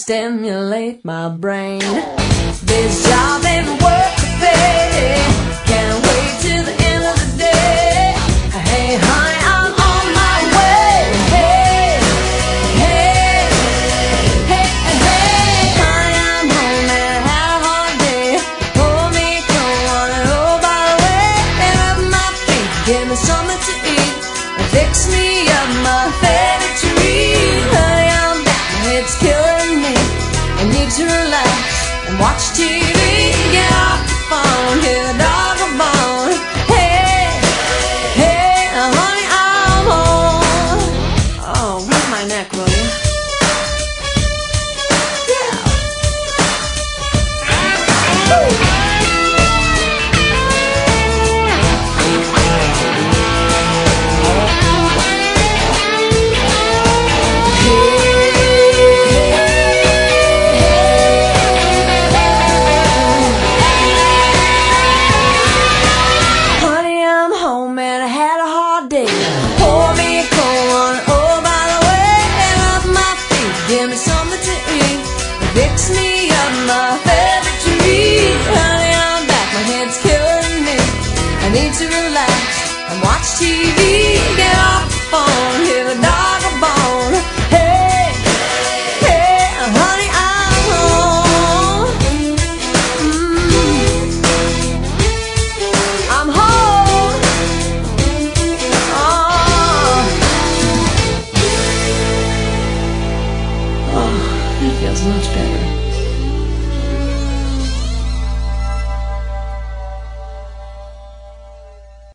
stimulate my brain. This job ain't worth the pay. Can't wait till the end of the day. Hey, honey, I'm on my way. Hey, hey, hey, hey. Honey, I'm home and I had a hard day. Pour me cold water, oh, by the way. And rub my feet, give me something to eat, and fix me up my favorite treat. Honey, I'm back, my head's killing me. I need to relax and watch TV. Get off the phone, hear the dog a bone. Hey, hey, honey, I'm home. Oh, rub my neck, will you? Yeah. Pour me a cold one, oh, by the way. And rub my feet, give me something to eat, and fix me up my favorite treat. Honey, I'm back, my head's killing me. I need to relax and watch TV. Get off the phone, hear the dog a bone. Hey, hey, honey, I'm home. I'm home. That feels much better.